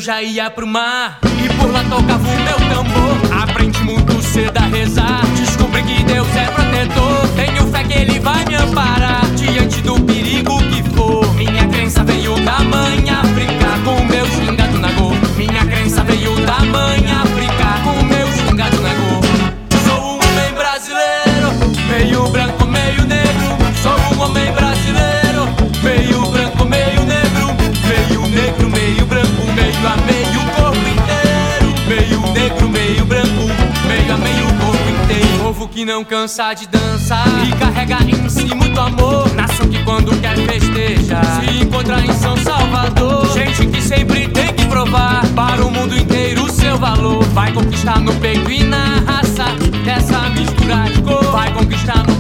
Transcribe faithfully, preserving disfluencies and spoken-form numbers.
já ia pro mar e por lá tocava o meu tambor. Aprendi muito cedo a rezar, descobri que Deus é protetor. Tenho fé que Ele vai me amparar diante do perigo que for. Minha crença veio da mãe África com o meu gingado nagô. Minha crença veio da mãe África com o meu gingado nagô. Sou um homem brasileiro, meio branco, meio negro. Sou um homem brasileiro, meio branco, meio negro. Meio negro, meio branco, meio a meio o corpo inteiro. Meio negro, meio branco, meio a meio o corpo inteiro. Povo que não cansa de dançar e carrega em si muito amor. Nação que quando quer festeja se encontra em São Salvador. Gente que sempre tem que provar para o mundo inteiro o seu valor. Vai conquistar no peito e na raça dessa mistura de cor. Vai conquistar no